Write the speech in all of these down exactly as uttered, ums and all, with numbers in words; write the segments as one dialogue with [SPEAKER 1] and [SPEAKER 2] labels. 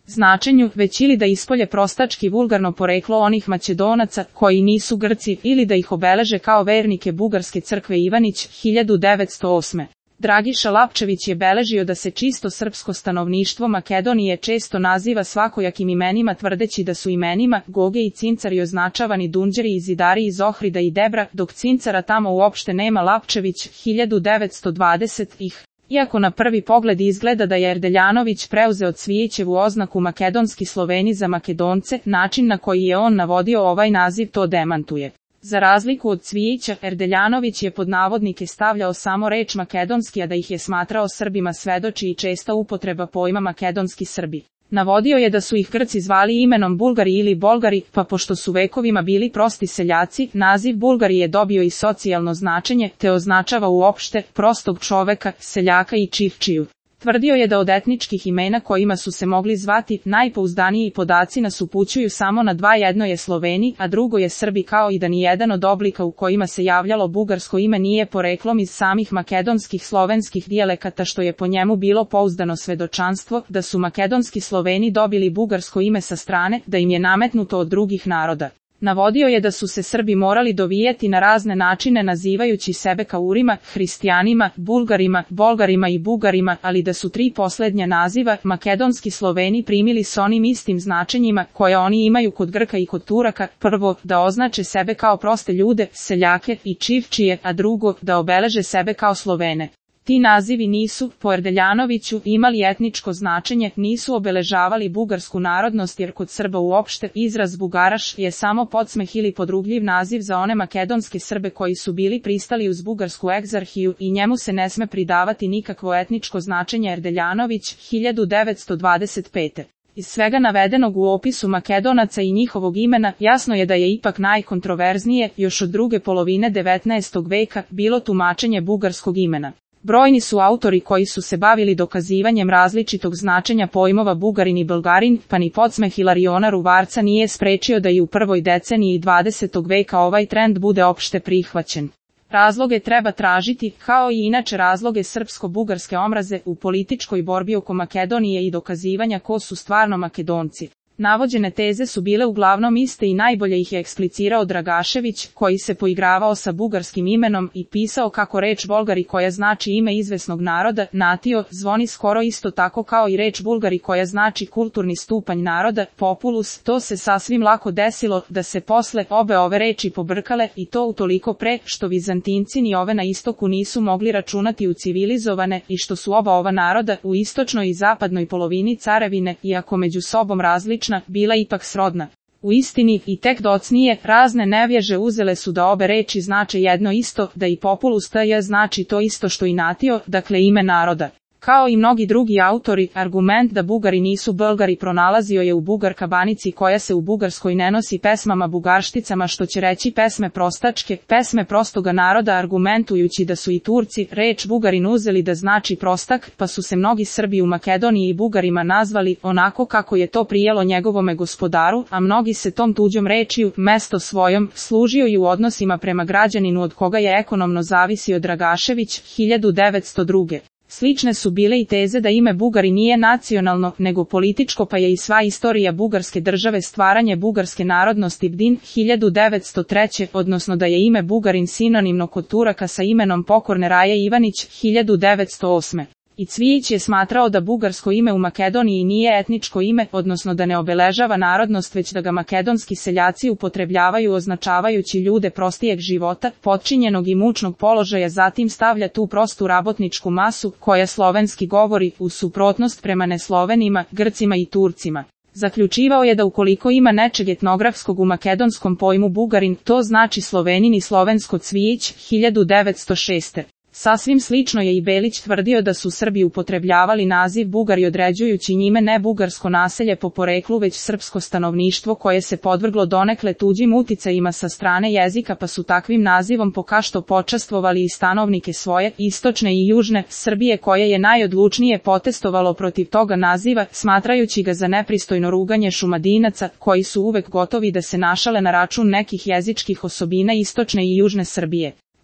[SPEAKER 1] značenju, već ili da ispolje prostački vulgarno poreklo onih Makedonaca koji nisu Grci ili da ih obeleže kao vernike Bugarske crkve Ivanić, hiljadu devetsto osme. Dragiša Lapčević je beležio da se čisto srpsko stanovništvo Makedonije često naziva svakojakim imenima tvrdeći da su imenima Goge i Cincari označavani Dunđeri i Zidari iz Ohrida i Debra, dok Cincara tamo uopšte nema. Lapčević, hiljadu devetsto dvadeset ih. Iako na prvi pogled izgleda da je Erdeljanović preuzeo Cvijićevu oznaku makedonski Sloveni za Makedonce, način na koji je on navodio ovaj naziv to demantuje. Za razliku od Cvijića, Erdeljanović je pod navodnike stavljao samo reč makedonski, a da ih je smatrao Srbima svedoči i česta upotreba pojma makedonski Srbi. Navodio je da su ih Grci zvali imenom Bulgari ili Bolgari, pa pošto su vekovima bili prosti seljaci, naziv Bulgari je dobio i socijalno značenje, te označava uopšte prostog čoveka, seljaka i čivčiju. Tvrdio je da od etničkih imena kojima su se mogli zvati, najpouzdaniji podaci nas upućuju samo na dva, jedno je Sloveni, a drugo je Srbi, kao i da ni jedan od oblika u kojima se javljalo bugarsko ime nije poreklom iz samih makedonskih slovenskih dijalekata, što je po njemu bilo pouzdano svedočanstvo da su makedonski Sloveni dobili bugarsko ime sa strane, da im je nametnuto od drugih naroda. Navodio je da su se Srbi morali dovijeti na razne načine nazivajući sebe Kaurima, Hristijanima, Bulgarima, Bolgarima i Bugarima, ali da su tri poslednja naziva, makedonski Sloveni, primili s onim istim značenjima koje oni imaju kod Grka i kod Turaka, prvo, da označe sebe kao proste ljude, seljake i čivčije, a drugo, da obeleže sebe kao Slovene. Ti nazivi nisu, po Erdeljanoviću, imali etničko značenje, nisu obeležavali bugarsku narodnost jer kod Srba uopšte izraz Bugaraš je samo podsmeh ili podrugljiv naziv za one makedonske Srbe koji su bili pristali uz bugarsku egzarhiju i njemu se ne sme pridavati nikakvo etničko značenje. Erdeljanović, hiljadu devetsto dvadeset pete. Iz svega navedenog u opisu Makedonaca i njihovog imena, jasno je da je ipak najkontroverznije, još od druge polovine devetnaestog veka, bilo tumačenje bugarskog imena. Brojni su autori koji su se bavili dokazivanjem različitog značenja pojmova Bugarin i Bulgarin, pa ni podsmeh Hilariona Ruvarca nije sprečio da i u prvoj deceniji dvadesetog veka ovaj trend bude opšte prihvaćen. Razloge treba tražiti, kao i inače razloge srpsko-bugarske omraze, u političkoj borbi oko Makedonije i dokazivanja ko su stvarno Makedonci. Navođene teze su bile uglavnom iste i najbolje ih je eksplicirao Dragašević, koji se poigravao sa bugarskim imenom i pisao kako reč Bolgari, koja znači ime izvesnog naroda, natio, zvoni skoro isto tako kao i reč Bulgari, koja znači kulturni stupanj naroda, populus. To se sasvim lako desilo da se posle obe ove reči pobrkale, i to utoliko pre što Vizantinci ni ove na istoku nisu mogli računati u civilizovane i što su oba ova naroda u istočnoj i zapadnoj polovini carevine, iako među sobom različni, bila ipak srodna. U istini, i tek docnije, razne nevježe uzele su da obe reči znače jedno isto, da i populus tj znači to isto što i natio, dakle ime naroda. Kao i mnogi drugi autori, argument da Bugari nisu Bulgari pronalazio je u Bugarka Banici, koja se u Bugarskoj ne nosi pesmama bugaršticama, što će reći pesme prostačke, pesme prostoga naroda, argumentujući da su i Turci reč Bugarin uzeli da znači prostak, pa su se mnogi Srbi u Makedoniji i Bugarima nazvali onako kako je to prijelo njegovome gospodaru, a mnogi se tom tuđom rečiju, mesto svojom, služio i u odnosima prema građaninu od koga je ekonomno zavisio. Dragašević, hiljadu devetsto druge. Slične su bile i teze da ime Bugari nije nacionalno, nego političko, pa je i sva istorija bugarske države stvaranje bugarske narodnosti. Bdin, hiljadu devetsto treće, odnosno da je ime Bugarin sinonimno kod Turaka sa imenom pokorne Raje Ivanić, hiljadu devetsto osme. I Cvijić je smatrao da bugarsko ime u Makedoniji nije etničko ime, odnosno da ne obeležava narodnost, već da ga makedonski seljaci upotrebljavaju označavajući ljude prostijeg života, potčinjenog i mučnog položaja, zatim stavlja tu prostu rabotničku masu, koja slovenski govori, u suprotnost prema neslovenima, Grcima i Turcima. Zaključivao je da ukoliko ima nečeg etnografskog u makedonskom pojmu Bugarin, to znači Slovenin i slovensko. Cvijić, hiljadu devetsto šeste. Sasvim slično je i Belić tvrdio da su Srbi upotrebljavali naziv Bugari određujući njime ne bugarsko naselje po poreklu, već srpsko stanovništvo koje se podvrglo donekle tuđim uticajima sa strane jezika, pa su takvim nazivom pokašto počastvovali i stanovnike svoje, istočne i južne Srbije, koje je najodlučnije potestovalo protiv toga naziva, smatrajući ga za nepristojno ruganje Šumadinaca, koji su uvek gotovi da se našale na račun nekih jezičkih osobina istočne i južne Srbije.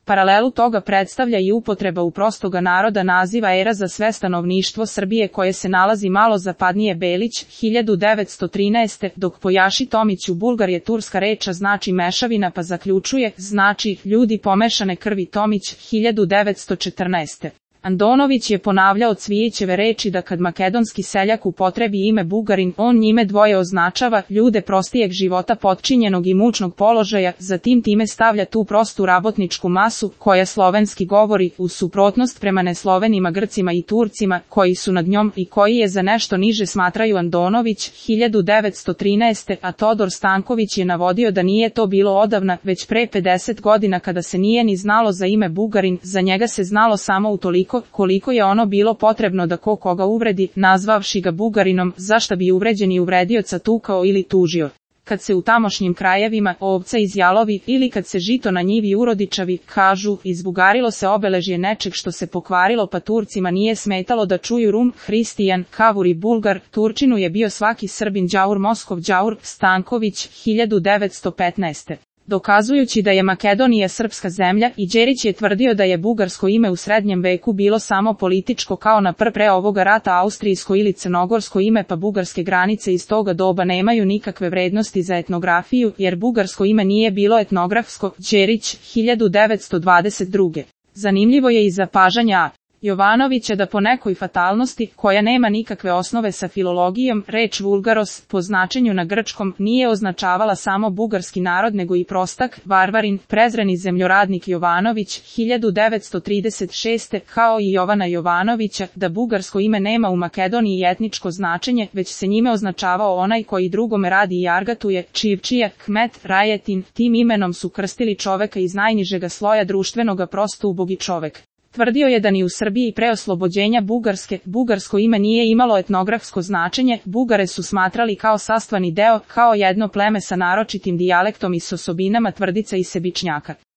[SPEAKER 1] Paralelu toga predstavlja i upotreba u prostoga naroda naziva era za sve stanovništvo Srbije koje se nalazi malo zapadnije Belić, hiljadu devetsto trinaeste. Dok po Jaši Tomiću Bulgar je turska reča znači mešavina pa zaključuje, znači ljudi pomešane krvi. Tomić, hiljadu devetsto četrnaeste. Andonović je ponavljao Cvijićeve reči da kad makedonski seljak upotrebi ime Bugarin, on njime dvoje označava ljude prostijeg života potčinjenog i mučnog položaja, zatim time stavlja tu prostu rabotničku masu, koja slovenski govori, u suprotnost prema neslovenima Grcima i Turcima, koji su nad njom i koji je za nešto niže smatraju. Andonović, hiljadu devetsto trinaeste. A Todor Stanković je navodio da nije to bilo odavna, već pre pedeset godina kada se nije ni znalo za ime Bugarin, za njega se znalo samo utoliko koliko je ono bilo potrebno da ko koga uvredi, nazvavši ga Bugarinom, zašta bi uvređeni uvredioca tukao ili tužio. Kad se u tamošnjim krajevima ovca izjalovi ili kad se žito na njivi urodičavi, kažu, izbugarilo se obeležje nečeg što se pokvarilo pa Turcima nije smetalo da čuju Rum, Hristijan, Kavur i Bulgar, Turčinu je bio svaki Srbin đaur Moskov đaur. Stanković, hiljadu devetsto petnaeste. Dokazujući da je Makedonija srpska zemlja, i Đerić je tvrdio da je bugarsko ime u srednjem veku bilo samo političko kao na pr pre ovoga rata austrijsko ili crnogorsko ime pa bugarske granice iz toga doba nemaju nikakve vrednosti za etnografiju jer bugarsko ime nije bilo etnografsko. Đerić, hiljadu devetsto dvadeset druge. Zanimljivo je i zapažanja A. Jovanovića da po nekoj fatalnosti, koja nema nikakve osnove sa filologijom, reč vulgaros, po značenju na grčkom, nije označavala samo bugarski narod nego i prostak, varvarin, prezreni zemljoradnik Jovanović, hiljadu devetsto trideset šeste. Kao i Jovana Jovanovića, da bugarsko ime nema u Makedoniji etničko značenje, već se njime označavao onaj koji drugome radi i argatuje, čivčija, kmet, rajetin, tim imenom su krstili čoveka iz najnižega sloja društvenoga prosto ubogi čovek. Tvrdio je da ni u Srbiji pre oslobođenja Bugarske, bugarsko ime nije imalo etnografsko značenje, Bugare su smatrali kao sastavni deo, kao jedno pleme sa naročitim dijalektom i s osobinama tvrdica i sebičnjaka.